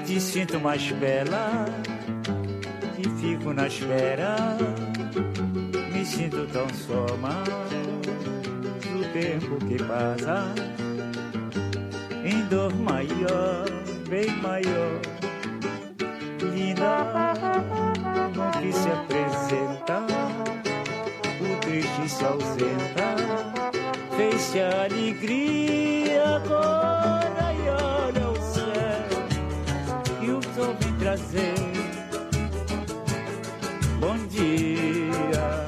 Te sinto mais bela e fico na espera. Me sinto tão só, mas o tempo que passa em dor maior, bem maior. Linda, no que se apresenta, o triste se ausenta. Fez-se a alegria agora e olha o céu que o sol vem trazer. Bom dia.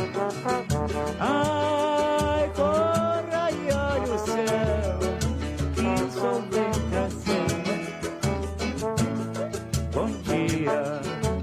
Ai, corra e olha o céu que o sol vem trazer. Bom dia.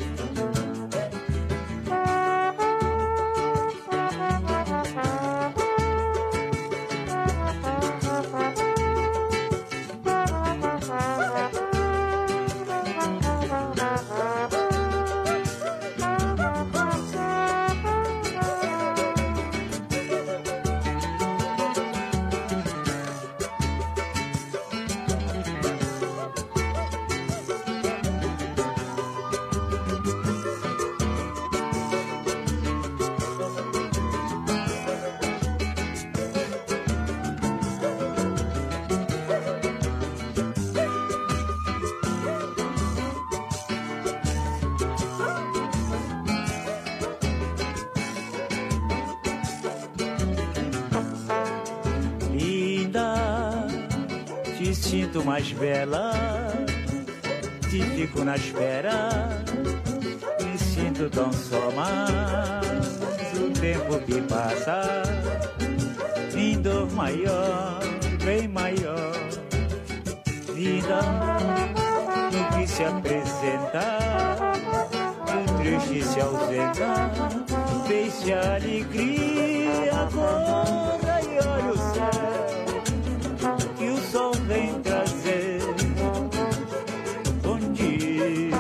Te sinto mais bela, te fico na espera. Me sinto tão só, mas o tempo que passa em dor maior, bem maior. Vida no que se apresenta, o triste se ausenta. Fez-se a alegria agora e olha o céu que o sol vem trazer. Bom dia.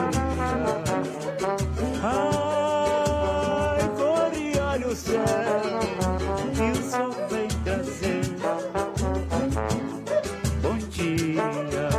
Ai, corre e olha o céu que o sol vem trazer. Bom dia.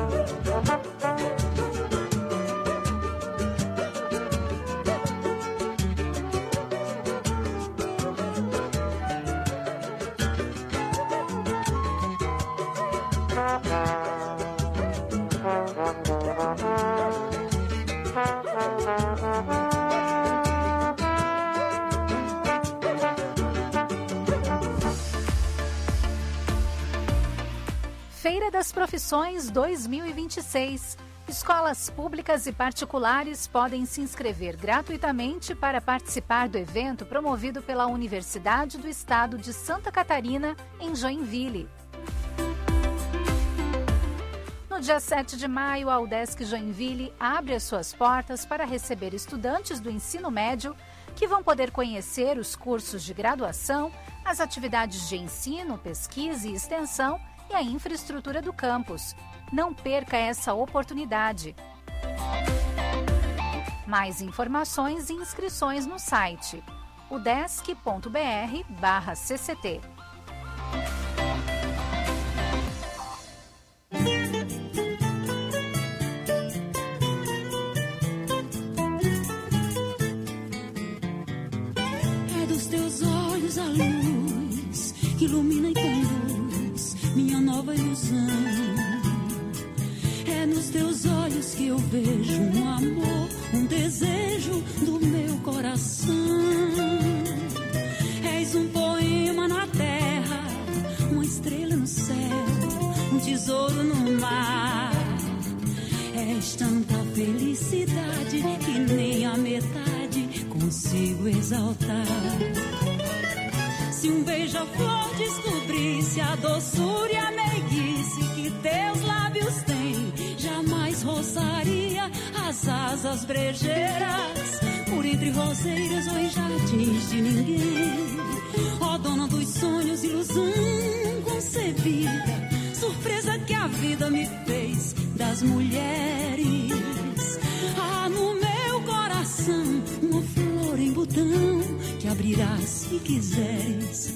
Feira das Profissões 2026. Escolas públicas e particulares podem se inscrever gratuitamente para participar do evento promovido pela Universidade do Estado de Santa Catarina, em Joinville. No dia 7 de maio, a UDESC Joinville abre as suas portas para receber estudantes do ensino médio que vão poder conhecer os cursos de graduação, as atividades de ensino, pesquisa e extensão e a infraestrutura do campus. Não perca essa oportunidade. Mais informações e inscrições no site udesc.br/cct. É dos teus olhos a luz que ilumina e conduz minha nova ilusão. É nos teus olhos que eu vejo um amor, um desejo do meu coração. És um poema na terra, uma estrela no céu, um tesouro no mar. És tanta felicidade que nem a metade consigo exaltar. Se um beija-flor descobrisse a doçura e a meiguice que teus lábios têm, jamais roçaria as asas brejeiras por entre roseiras ou em jardins de ninguém. Ó dona dos sonhos, ilusão concebida, surpresa que a vida me fez das mulheres. Há no meu coração uma flor em botão que abrirás se quiseres.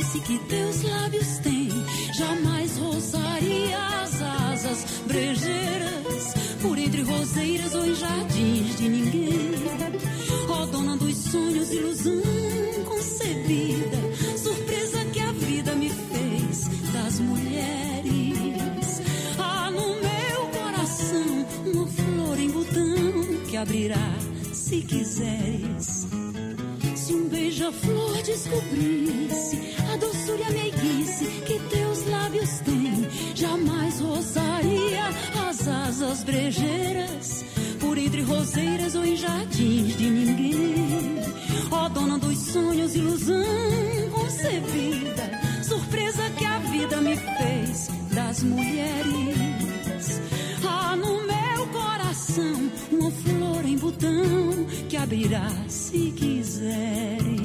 descobrisse que teus lábios têm, jamais roçaria as asas brejeiras por entre roseiras ou em jardins de ninguém. Ó dona dos sonhos, ilusão concebida, surpresa que a vida me fez das mulheres. Há no meu coração uma flor em botão que abrirá se quiseres. Se um beija-flor descobrisse a doçura e a meiguice que teus lábios têm, jamais roçaria as asas brejeiras por entre roseiras ou em jardins de ninguém. Ó dona dos sonhos, ilusão concebida, surpresa que a vida me fez das mulheres. Há no meu coração uma flor em botão que abrirá se quiseres.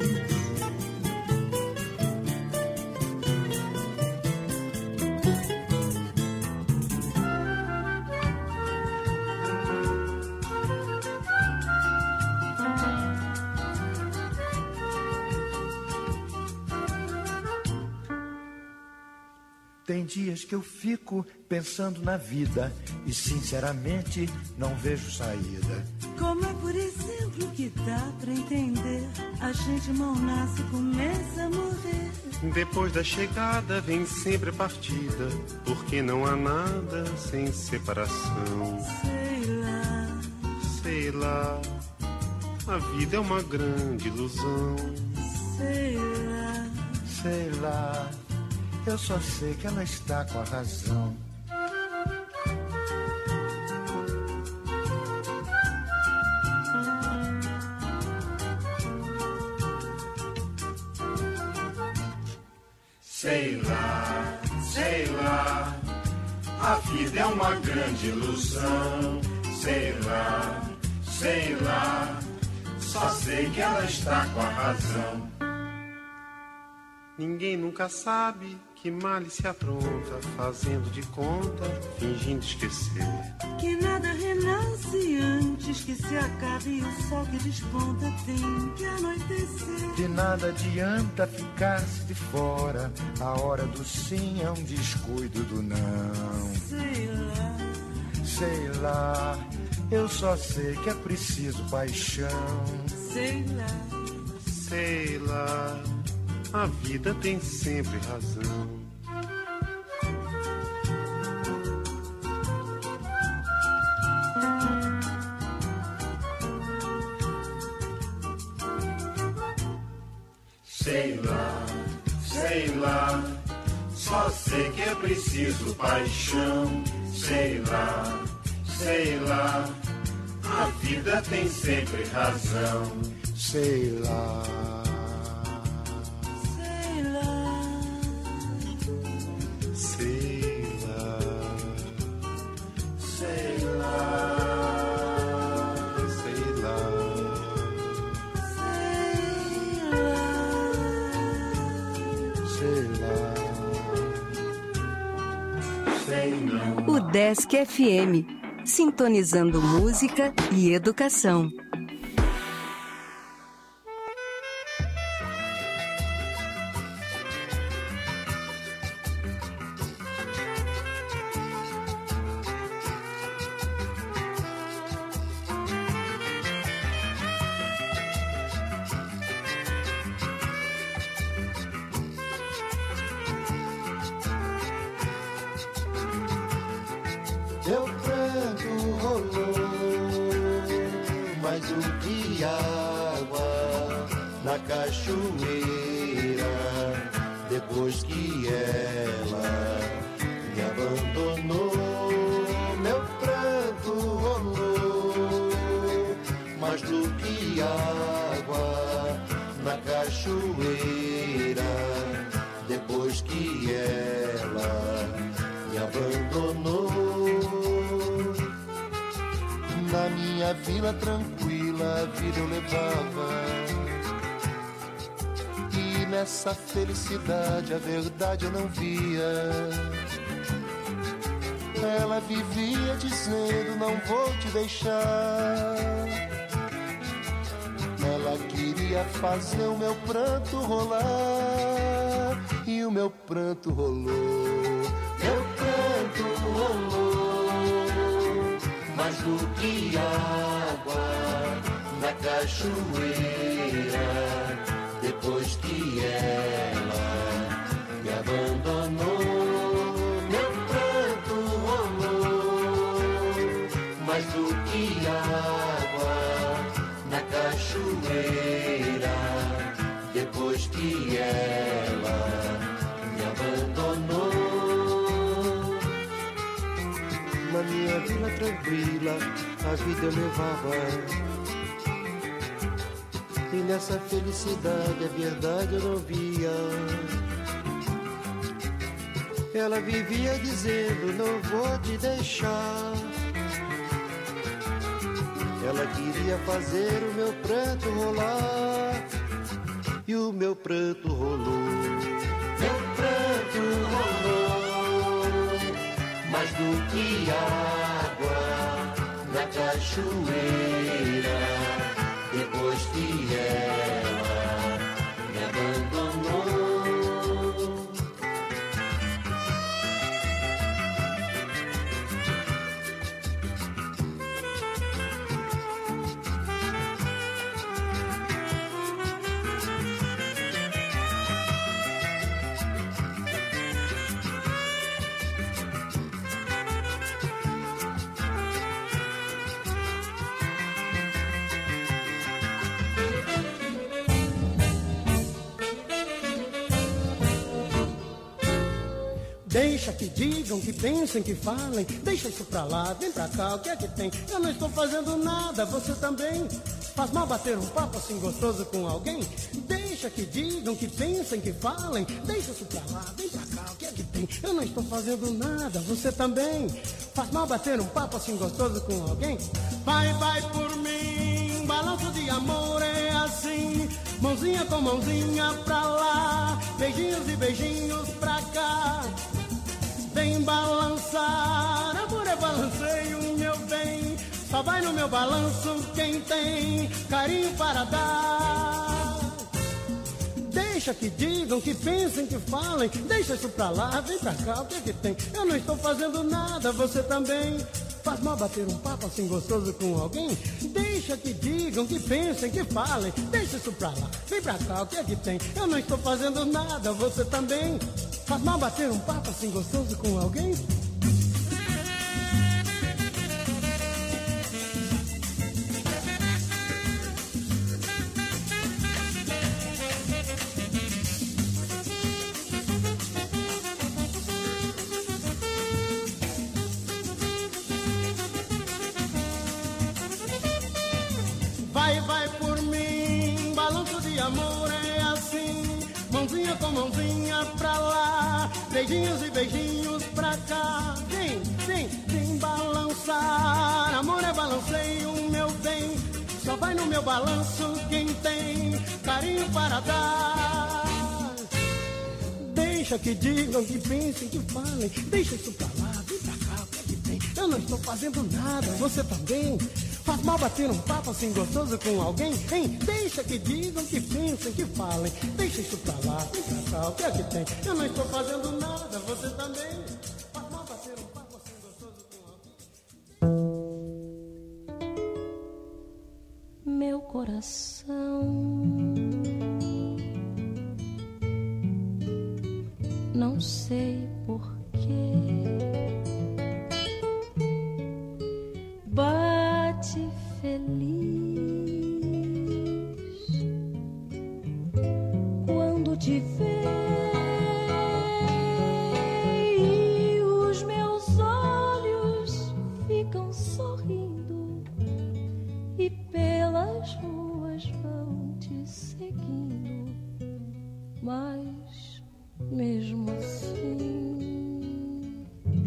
Tem dias que eu fico pensando na vida e sinceramente não vejo saída. Como é, por exemplo, que dá pra entender? A gente mal nasce e começa a morrer. Depois da chegada vem sempre a partida, porque não há nada sem separação. Sei lá, a vida é uma grande ilusão. Sei lá, eu só sei que ela está com a razão. Sei lá, a vida é uma grande ilusão. Sei lá, só sei que ela está com a razão. Ninguém nunca sabe que male se apronta, fazendo de conta, fingindo esquecer. Que nada renasce antes que se acabe, e o sol que desponta tem que anoitecer. De nada adianta ficar-se de fora, a hora do sim é um descuido do não. Sei lá, eu só sei que é preciso paixão. Sei lá, a vida tem sempre razão. Sei lá, só sei que é preciso paixão. Sei lá, a vida tem sempre razão. Sei lá. O Desk FM, sintonizando música e educação. Meu pranto rolou mais um que água na cachoeira, depois que ela me abandonou. Meu pranto rolou mais do que água na cachoeira, depois que ela me abandonou. Na minha vila tranquila a vida eu levava, e nessa felicidade a verdade eu não via. Ela vivia dizendo não vou te deixar. Ela queria fazer o meu pranto rolar. e o meu pranto rolou. Meu pranto rolou mais do que água na cachoeira, depois que ela me abandonou. Meu pranto rolou mais do que água na cachoeira, depois que ela me abandonou. Na minha vila tranquila a vida eu levava, e nessa felicidade a verdade eu não via. Ela vivia dizendo, não vou te deixar. Ela queria fazer o meu pranto rolar, e o meu pranto rolou. Meu pranto rolou mais do que água na cachoeira, depois que ela me abandonou. Deixa que digam, que pensem, que falem. Deixa isso pra lá, vem pra cá, o que é que tem? Eu não estou fazendo nada, você também. Faz mal bater um papo assim gostoso com alguém? Deixa que digam, que pensem, que falem. Deixa isso pra lá, vem pra cá, o que é que tem? Eu não estou fazendo nada, você também. Faz mal bater um papo assim gostoso com alguém? Vai, vai por mim, balanço de amor é assim. Mãozinha com mãozinha pra lá, beijinhos e beijinhos pra cá. Vem balançar, amor é balanceio, meu bem. Só vai no meu balanço quem tem carinho para dar. Deixa que digam, que pensem, que falem. Deixa isso pra lá, vem pra cá, o que é que tem? Eu não estou fazendo nada, você também. Faz mal bater um papo assim gostoso com alguém? Deixa que digam, que pensem, que falem. Deixa isso pra lá, vem pra cá, o que é que tem? Eu não estou fazendo nada, você também. Faz mal bater um papo assim gostoso com alguém? Vai, vai por mim, balanço de amor é assim. Mãozinha com mãozinha pra lá, beijinhos e beijinhos pra cá. Vem, vem, vem balançar, amor é balanceio, meu bem. Só vai no meu balanço quem tem carinho para dar. Deixa que digam, que pensem, que falem. Deixa isso pra lá, vem pra cá, o que é que tem? Eu não estou fazendo nada, você também. Faz mal bater um papo assim gostoso com alguém, hein? Deixa que digam, que pensem, que falem. Deixa isso pra lá, vem pra cá, o que é que tem? Eu não estou fazendo nada, você também. Faz mal bater um papo assim gostoso com alguém. Meu coração não sei porquê bate feliz quando te vê, e os meus olhos ficam sorrindo e pelas ruas vão te seguindo, mas mesmo assim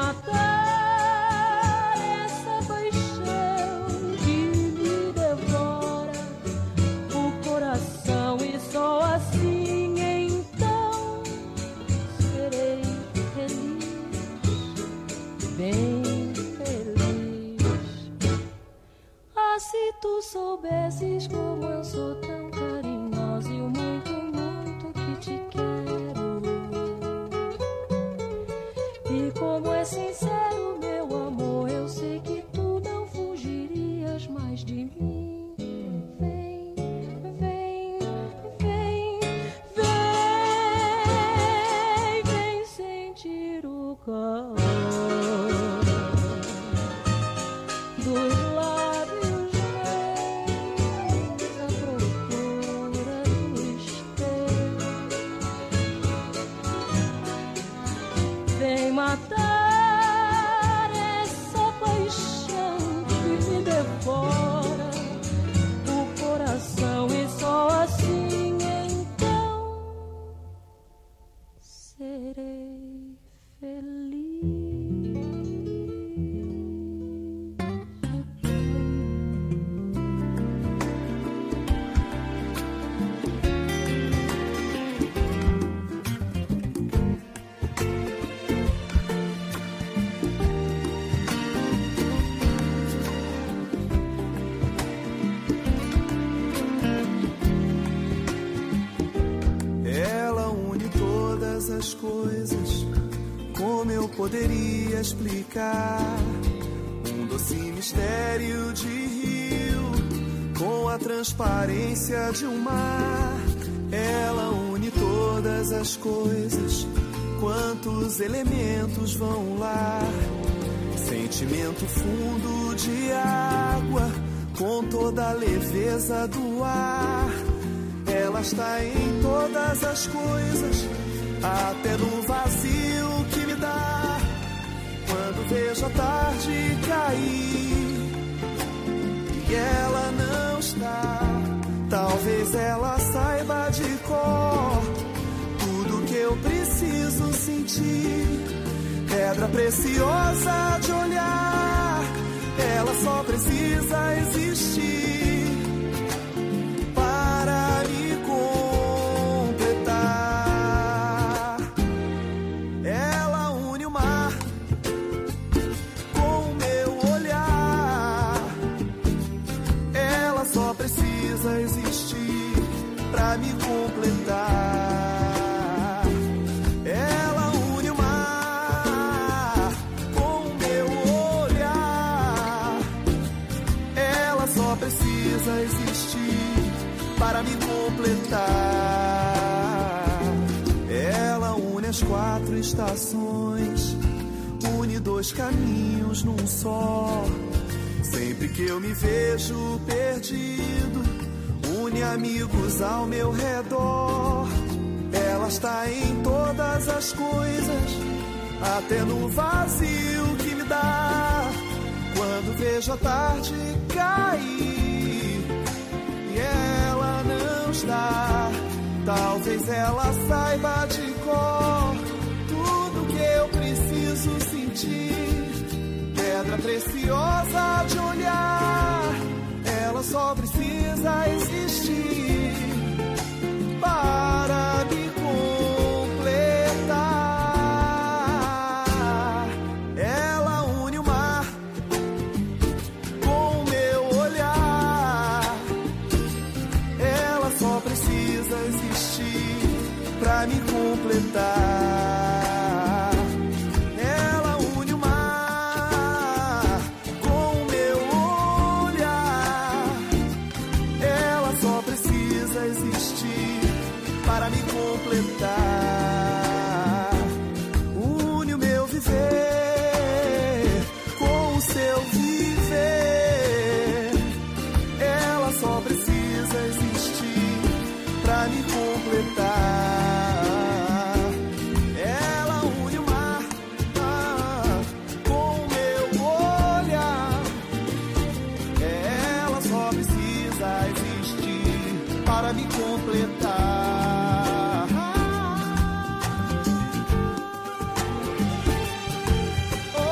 matar essa paixão que me devora o coração, e só assim então serei feliz, bem feliz. Ah, se tu soubesses como eu sou tão carinhosa e o muito, muito que te quero, e como é sincero meu amor, eu sei que tu não fugirias mais de mim. Vem, vem, vem, vem, vem sentir o calor dos lábios meus à procura dos teus. Vem matar essa paixão que me devora o coração, e só assim então serei feliz. Ela une todas as coisas, como eu poderia explicar? Um doce mistério de rio, com a transparência de um mar. Ela une todas as coisas, quantos elementos vão lá? Sentimento fundo de água, com toda a leveza do ar. Ela está em todas as coisas, até no vazio que me dá. Quando vejo a tarde cair e ela não está, talvez ela saiba de cor tudo que eu preciso sentir. Pedra preciosa de olhar, ela só precisa existir para me completar. Ela une o mar com o meu olhar, ela só precisa existir para me completar. Ela une o mar com o meu olhar, ela só precisa existir para me completar. Ela une as 4 estações, une 2 caminhos num só. Sempre que eu me vejo perdido, une amigos ao meu redor. Ela está em todas as coisas, até no vazio que me dá. Quando vejo a tarde cair e ela não está, talvez ela saiba de cor tudo que eu preciso sentir. Pedra preciosa de olhar, ela só precisa existir para me completar. Ela une o mar com o meu olhar, ela só precisa existir para me completar. Ela une o mar com o meu olhar, ela só precisa existir para me completar. Une o meu viver com o seu viver, ela só precisa existir para me completar. Ela une o mar com o meu olhar, ela só precisa existir para me completar. Oh,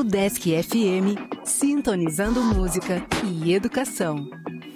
Udesc FM, sintonizando música e educação.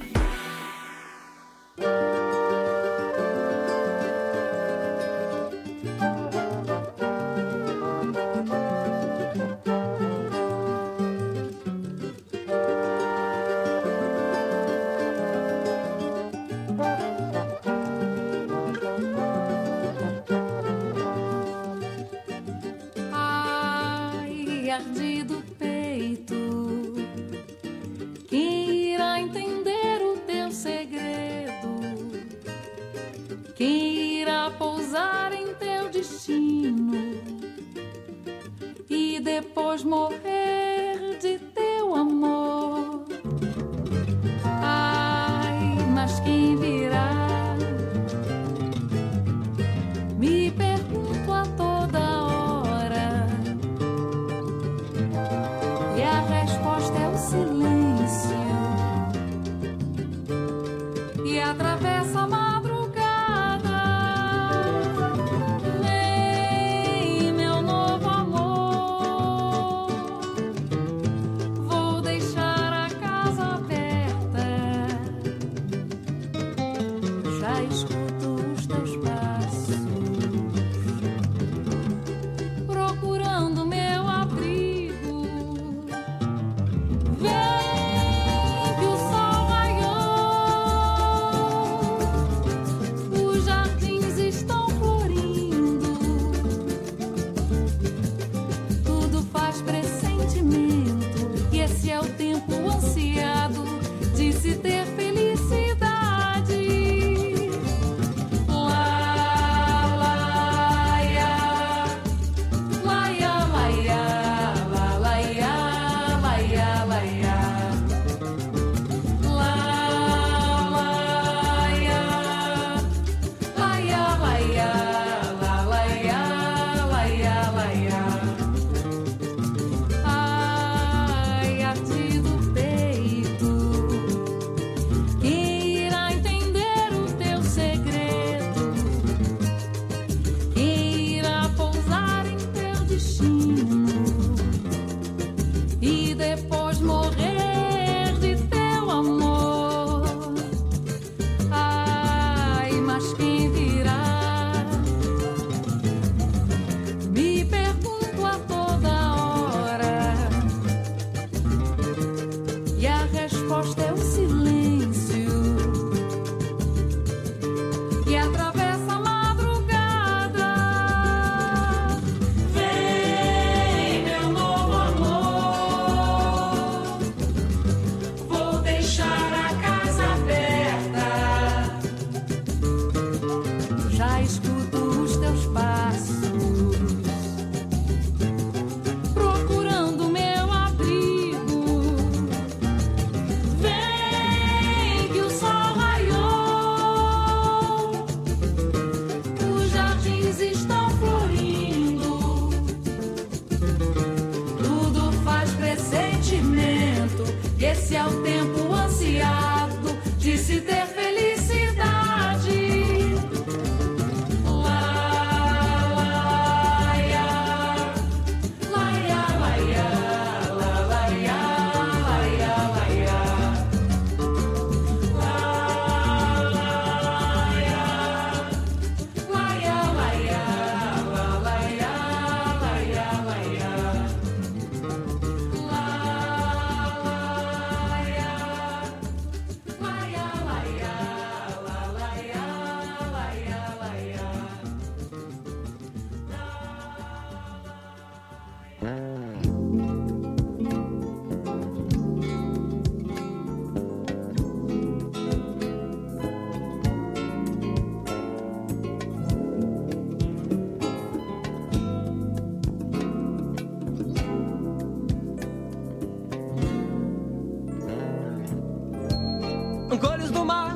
Cores do mar,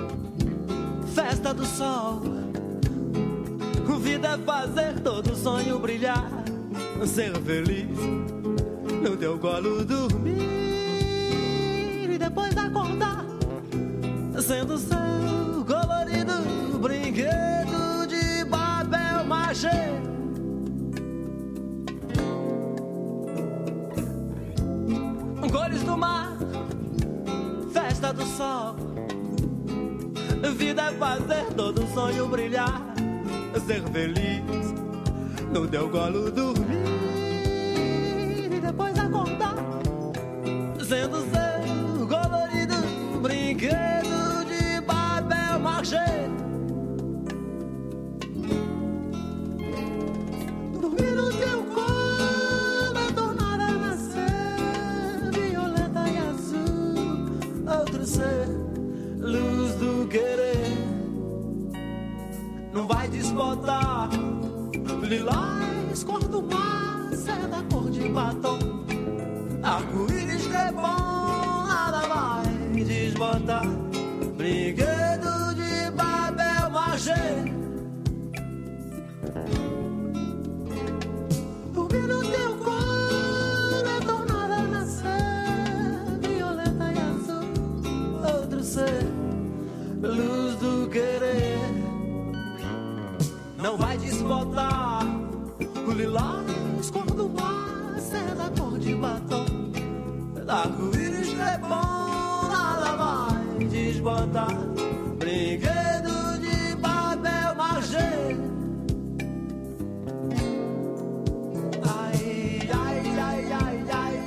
festa do sol. Vida é fazer todo sonho brilhar, ser feliz, no teu colo dormir e depois acordar, sendo seu colorido brinquedo de papel machê. cores do mar, festa do sol. Vida é fazer todo sonho brilhar, ser feliz, no teu colo dormir e depois acordar, sendo seu colorido brinquedo de papel machê. Dormir no teu colo é tornar a nascer violeta e azul, outro ser, luz do querer. Não vai desbotar lilás, cor do mar, seda, cor de batom, arco-íris que é bom, nada vai desbotar brinquedo de papel machê. Dormir no teu colo é tornar a nascer violeta e azul, outro ser, luz do querer. Não vai desbotar o lilás, cor do mar, seda, cor de batom, arco-íris que é bom, nada vai desbotar brinquedo de papel machê. Ai, ai, ai, ai, ai.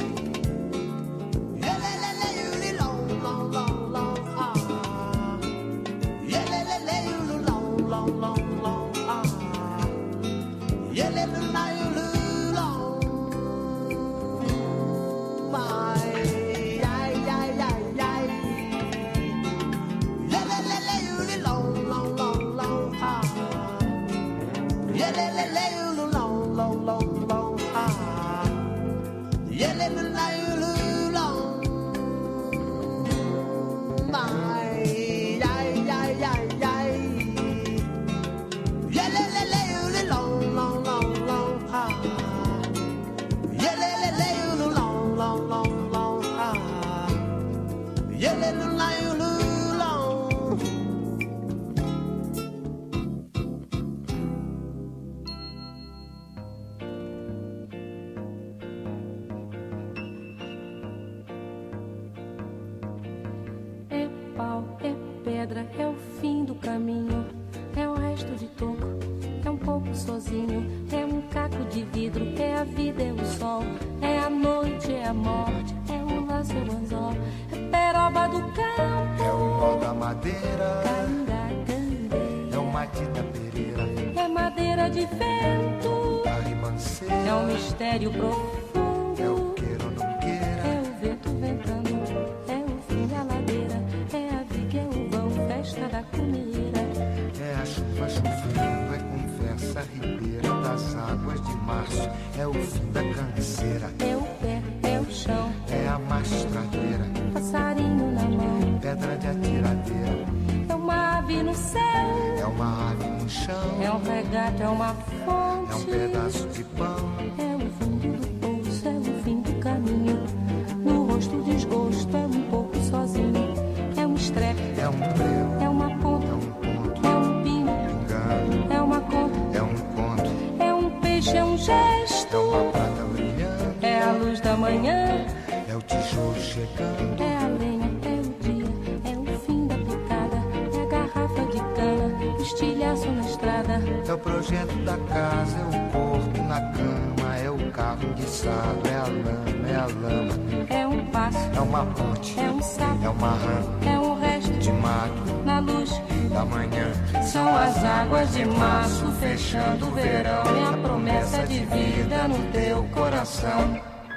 Yelelele, long, long, long, long, ah. Yelelele, long, long, long. É o fim do caminho, é o resto de toco, é um pouco sozinho, é um caco de vidro, é a vida, é o sol, é a noite, é a morte, é o laço, é o anzol, é peroba do campo, é o nó da madeira, é o matita pereira, é madeira de vento, é um mistério profundo, é o queira ou não queira, é o vento ventando, é o fim da ladeira, é a viga, é o vão, festa da cumeira, é a chuva chovendo, é conversa ribeira das águas de março, é o fim da canseira, é o pé, é o chão, é a mastradeira, passarinho na mão, pedra de atiradeira, é uma ave no céu, é uma ave no chão, é um regato, é uma fonte, é um pedaço de pão, é o fundo do poço, é o fim do caminho, no rosto o desgosto, é um pouco sozinho, é um estrepe, é um prego, é uma ponta, é um ponto, é um pino, pingando, é uma conta, é um conto, é um peixe, é um gesto, é uma prata brilhando, é a luz da manhã, é o tijolo chegando, é a lenha, é o dia, é o fim da picada, é a garrafa de cana, o estilhaço na estrada, é o projeto da casa, é o corpo na cama, é o carro enguiçado, é a lama, é a lama, é um passo, é uma ponte, é um sapo, é uma rã, é um resto de mato, na luz da manhã, são as águas de março fechando o verão, é a promessa de vida no teu coração.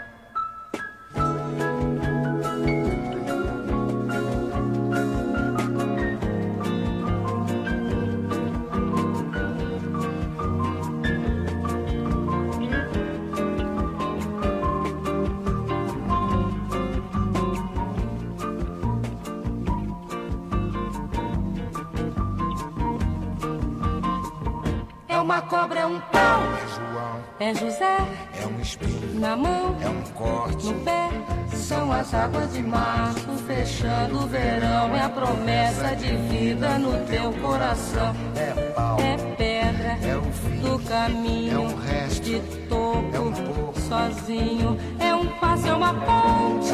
Uma cobra, é um pau, é João, é José, é um espinho, na mão, é um corte, no pé, são as águas de março fechando o verão, é a promessa de vida no teu coração, é pau, é pedra, é o fim do caminho, é um resto, de toco, é um pouco, sozinho, é um passo, é uma ponte,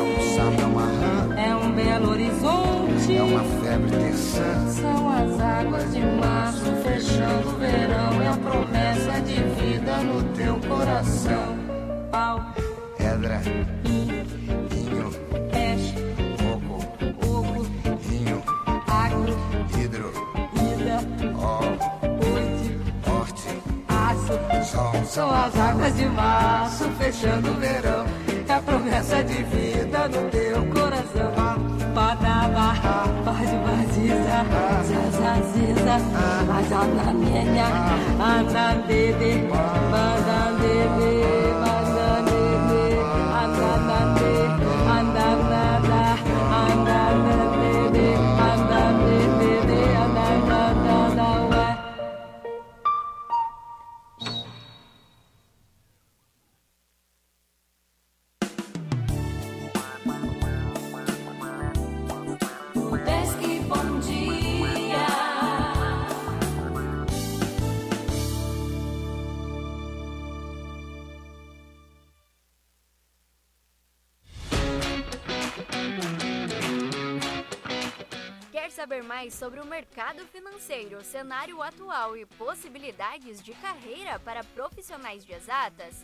horizonte. É uma febre terçã. São as águas de março fechando o verão. É a promessa de vida no teu coração. Pau, pedra, vinho, peixe, oco, vinho, agro, hidro, ida, horte, aço, sol. São as águas de março fechando o verão. É a promessa de vida no teu coração. Badaba, badibaziza, zazaziza, azanamenha, anandede, bandandede, bandandede, andandade, andandada, andandede, andandede, andandada, ué. Saber mais sobre o mercado financeiro, cenário atual e possibilidades de carreira para profissionais de exatas?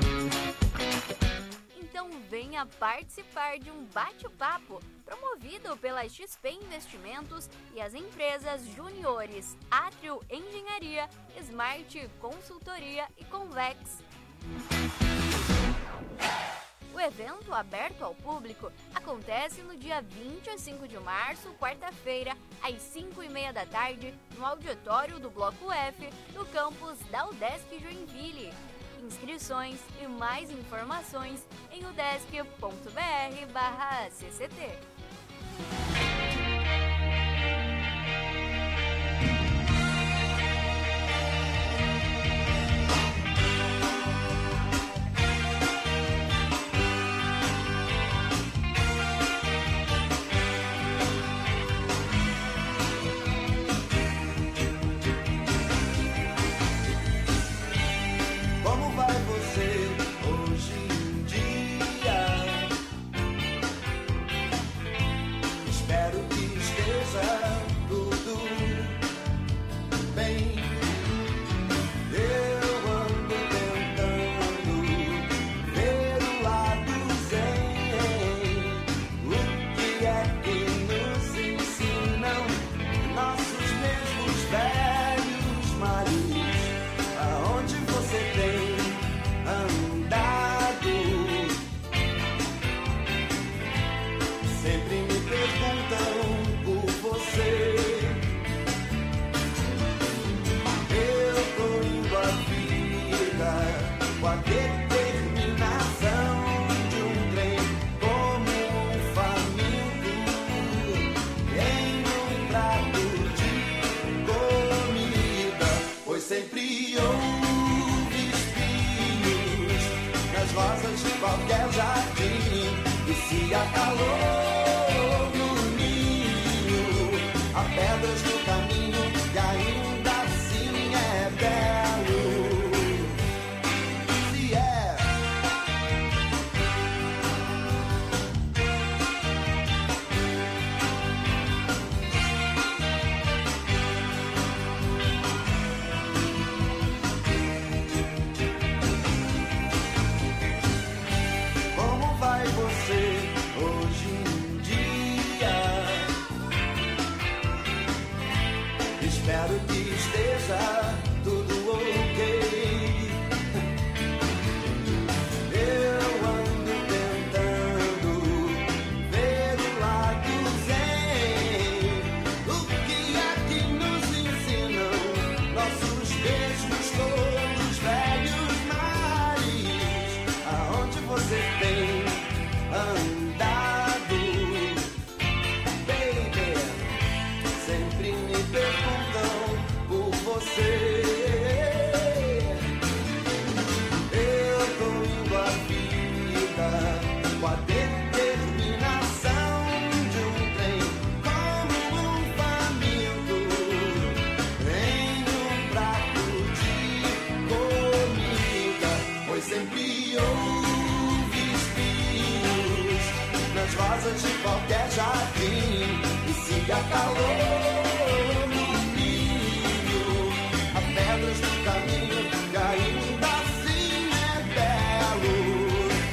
Então venha participar de um bate-papo promovido pela XP Investimentos e as empresas juniores Átrio Engenharia, Smart Consultoria e Convex. O evento, aberto ao público, acontece no dia 25 de março, quarta-feira, às 5h30 da tarde, no auditório do Bloco F, no campus da UDESC Joinville. Inscrições e mais informações em udesc.br/cct. as rosas de qualquer jardim. E se há calor no rio, há pedras no caminho que ainda assim é belo.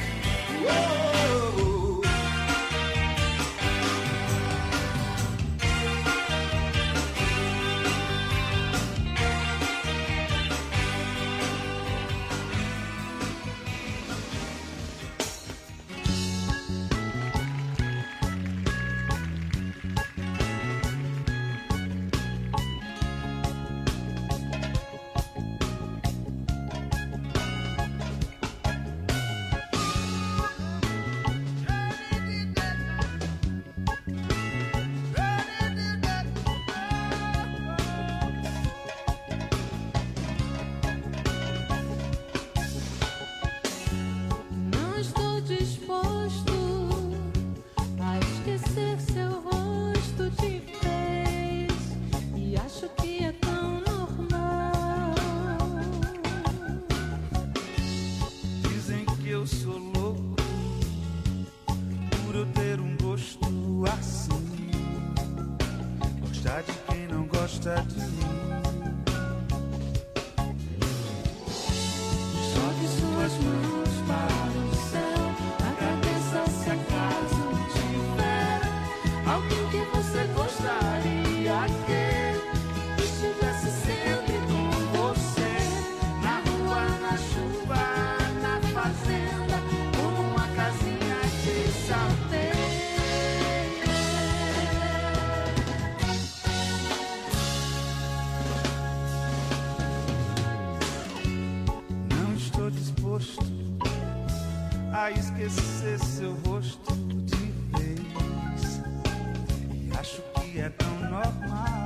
A esquecer seu rosto de vez, e acho que é tão normal.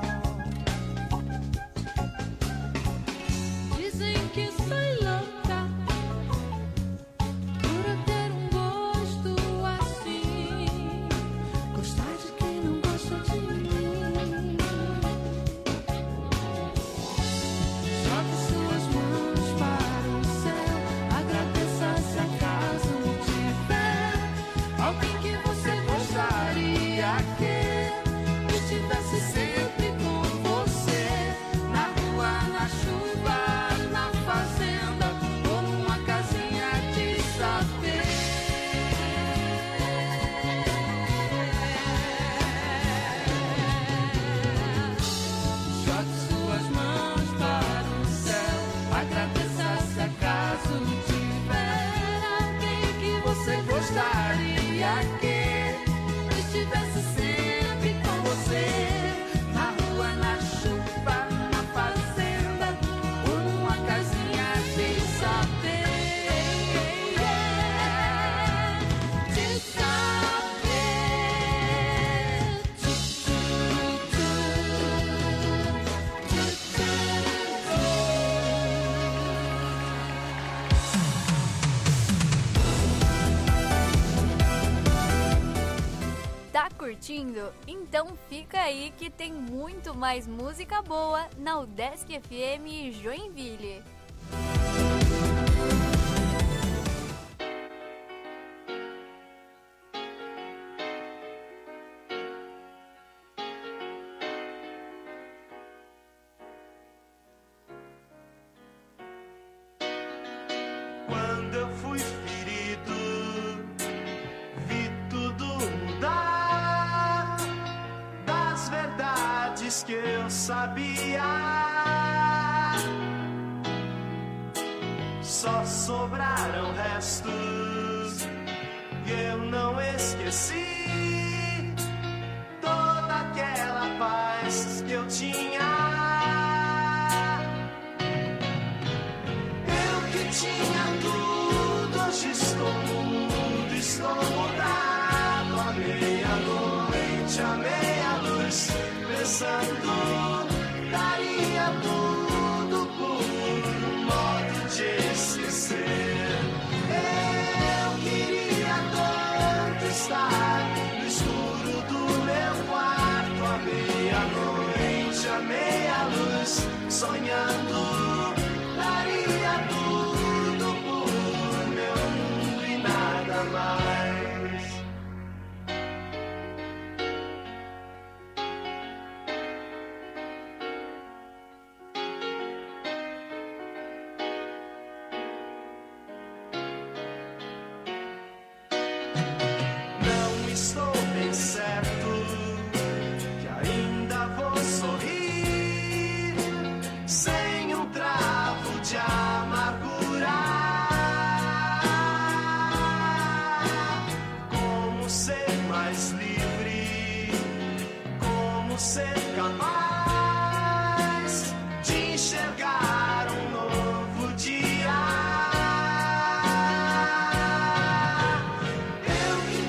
Dizem que sou louca por eu ter um gosto assim, gostar de quem não gosta de mim. Jogue suas mãos para o céu, agradeça se acaso alguém que você gostaria que estivesse sempre com você, na rua, na chuva, na fazenda ou numa casinha de saber. Jogue suas mãos para o céu, agradeça se acaso tiver alguém que você gostaria que estivesse sempre com você, na rua, na chuva, na fazenda ou numa casinha de saber. De saber. Tá curtindo? Então fica aí que tem muito mais música boa na UDESC FM Joinville. Quando eu fui ferido, vi tudo mudar. Das verdades que eu sabia, só sobraram restos e eu não esqueci toda aquela paz que eu tinha. Eu que tinha tudo, hoje estou mudo, estou mudado. À meia-noite, à meia-luz, pensando, daria tudo por um modo de esquecer. Eu queria tanto estar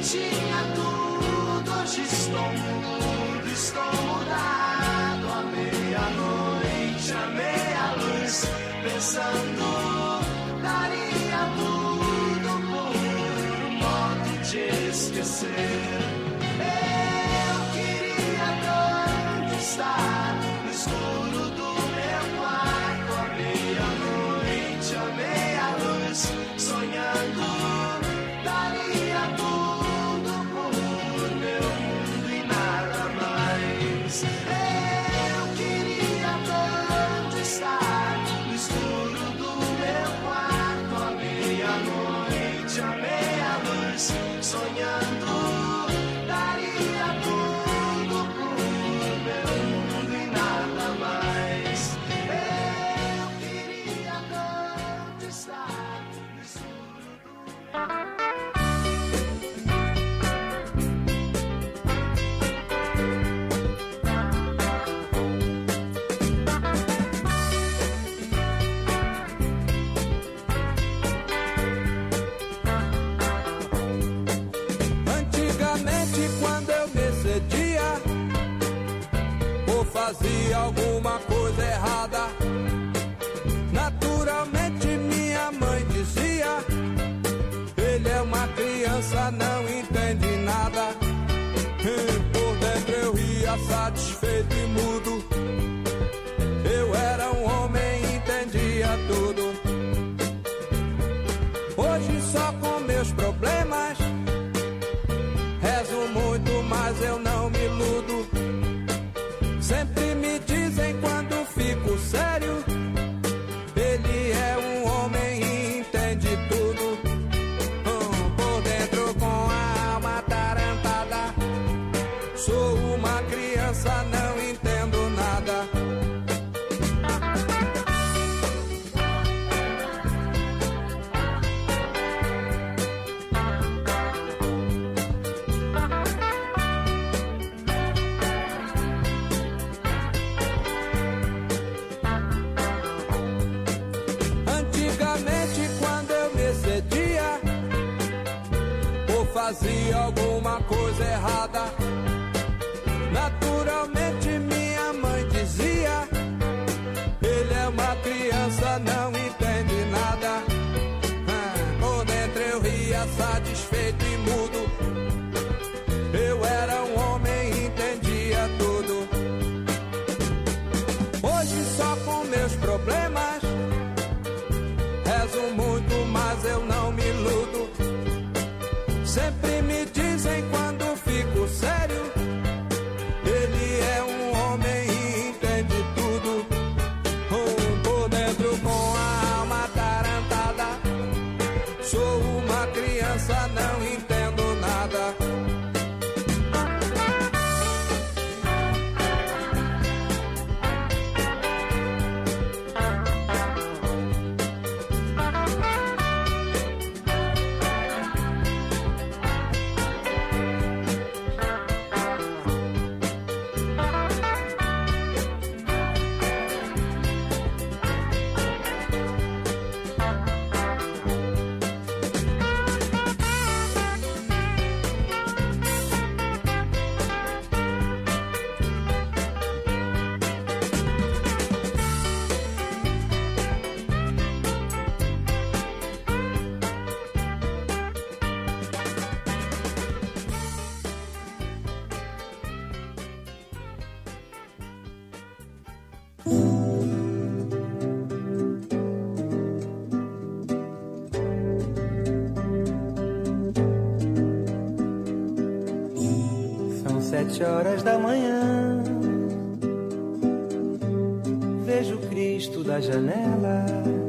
tinha tudo, hoje estou mudo, estou mudado. À meia-noite, à meia-luz, pensando, daria tudo por um modo de esquecer. Eu queria tanto estar no escuro do meu quarto. À meia-noite, à meia-luz, sonhando, daria tudo por meu mundo e nada mais. Eu queria tanto estar no escuro do meu quarto. À meia-noite, à meia-luz, sonhando, daria tudo por meu mundo e nada mais. Eu queria tanto estar no escuro do Antigamente, quando eu me excedia ou fazia alguma coisa errada, naturalmente minha mãe dizia: ele é uma criança, não entende nada. Por dentro eu ria satisfeito e mudo. Eu era um homem, entendia tudo. Hoje só com meus problemas rezo muito, mas eu não me iludo. Sempre me dizem quando fico sério: ele é um homem e entende tudo. Por dentro com a alma atarantada, sou uma criança, não entendo nada. Antigamente, quando eu me excedia ou fazia alguma coisa errada, naturalmente minha mãe dizia: ele é uma criança, não entende nada. Por dentro eu ria satisfeito e mudo. Eu era um homem, entendia tudo. Hoje só com meus problemas rezo muito, mas eu não me iludo. Sempre me dizem quando fico sério: ele é um homem e entende tudo. Por dentro com a alma atarantada, sou uma criança, não entendo nada. São 7h da manhã, vejo Cristo da janela.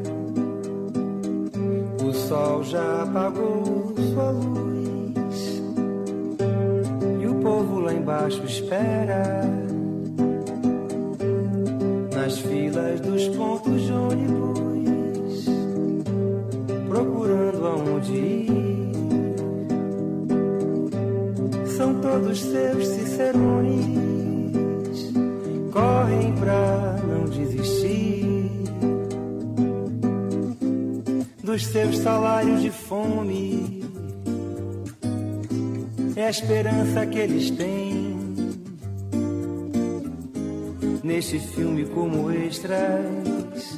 O sol já apagou sua luz e o povo lá embaixo espera nas filas dos pontos de ônibus, procurando aonde ir. São todos seus cicerones, correm pra não desistir dos seus salários de fome é a esperança que eles têm. Neste filme como extras,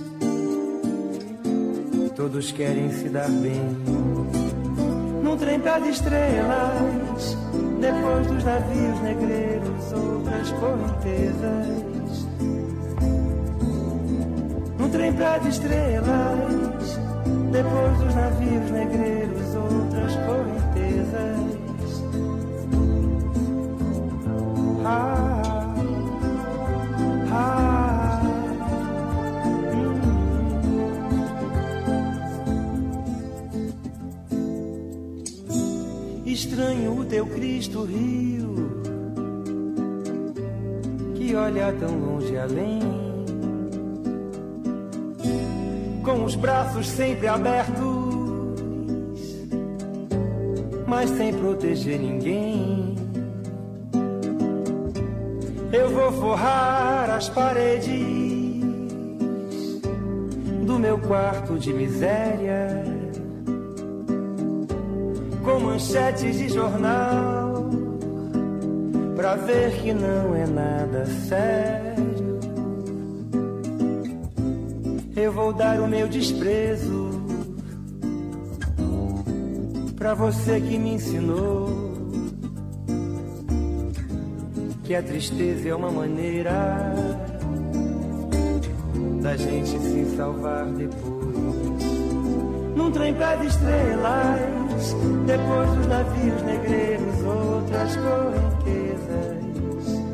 todos querem se dar bem. Num trem para as estrelas, depois dos navios negreiros, outras correntezas. Num trem para as estrelas, depois dos navios negreiros, outras correntezas. Estranho o teu Cristo Rio, que olha tão longe além, com os braços sempre abertos, mas sem proteger ninguém. Eu vou forrar as paredes do meu quarto de miséria com manchetes de jornal, pra ver que não é nada sério. Eu vou dar o meu desprezo pra você que me ensinou que a tristeza é uma maneira da gente se salvar depois. Num trem para as estrelas, depois dos navios negreiros, outras correntezas.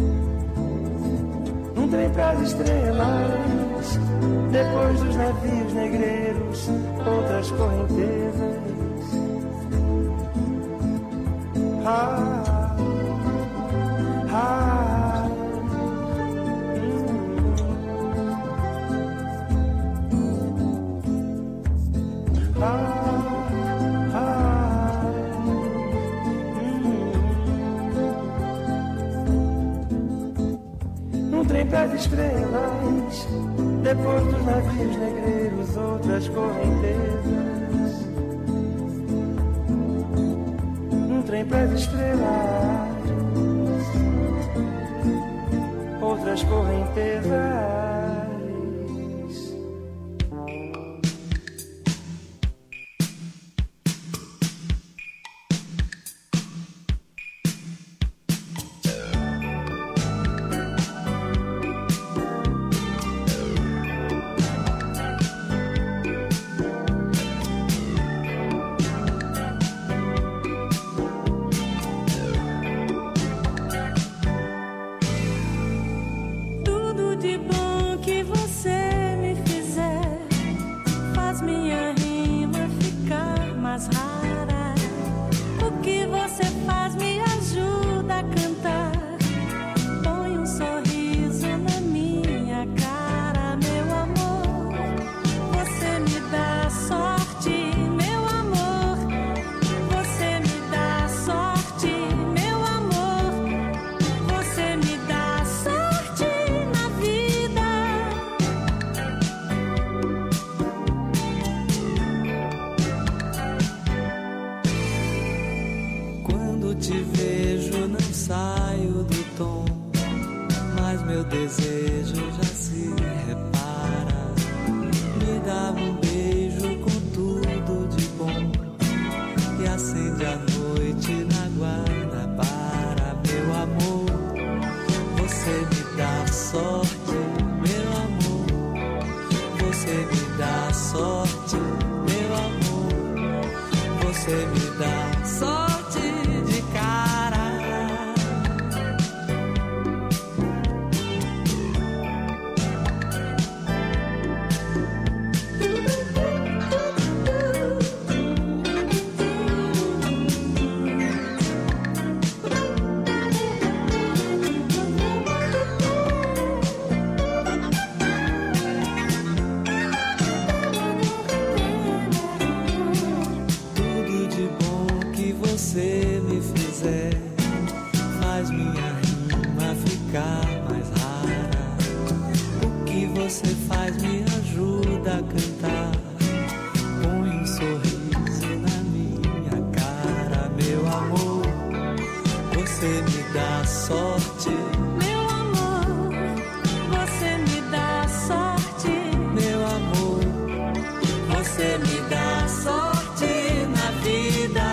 Num trem para as estrelas, depois dos navios negreiros, outras correntezas. Num trem para as estrelas, depois dos navios negreiros, outras correntezas. Num trem para as estrelas, outras correntezas. você me dá sorte. Meu amor, você me dá sorte. Meu amor, você me dá sorte na vida.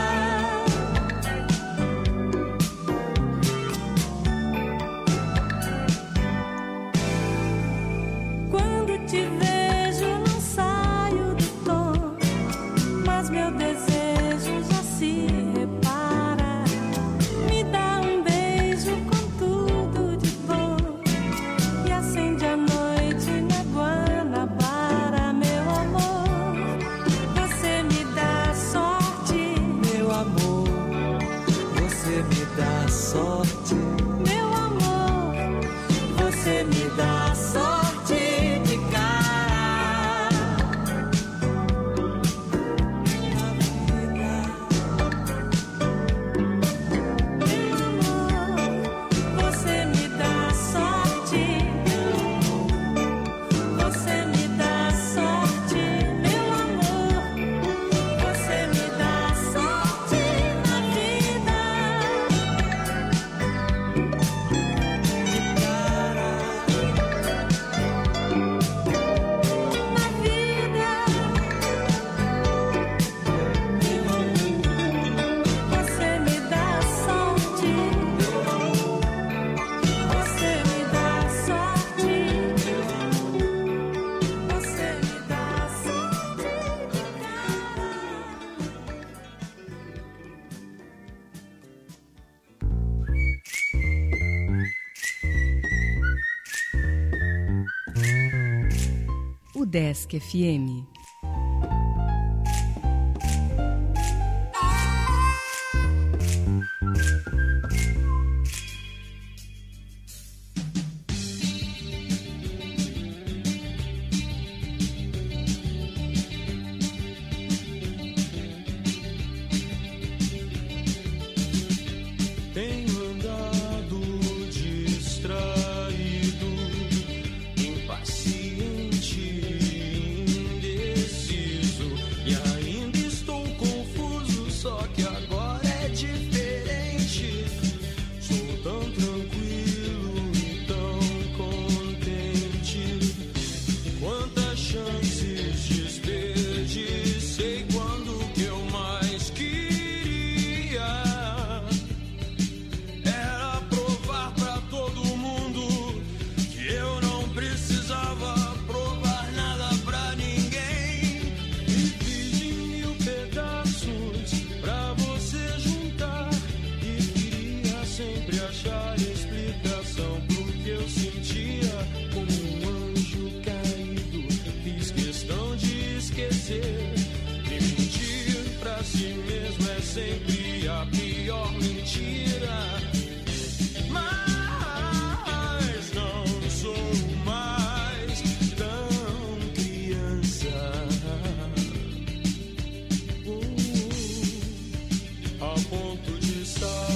Quando te vejo não saio do tom, mas meu desejo já se repara. Me dá um beijo com tudo de bom e acende a noite na Guanabara. Meu amor, você me dá sorte. Meu amor, você me dá sorte. Meu amor, Você me dá sorte de cara na vida. meu amor, você me dá sorte. Você me dá sorte. Meu amor, você me dá sorte na vida. Na vida, você me dá sorte. Você me dá sorte. Você me dá sorte. Udesc FM. Tenho andado distraído, impaciente, indeciso, e ainda estou confuso, só que agora é diferente. Sou tão tranquilo e tão contente. Quantas chances desperdicei quando que eu mais queria era provar pra todo mundo que eu não precisava provar nada pra ninguém. Me fiz em 1000 pedaços pra você juntar e queria sempre achar explicação pro que eu sentia como um anjo caído. Fiz questão de esquecer e mentir pra si mesmo é sempre a pior mentira. Mas não sou mais tão criança, a ponto de estar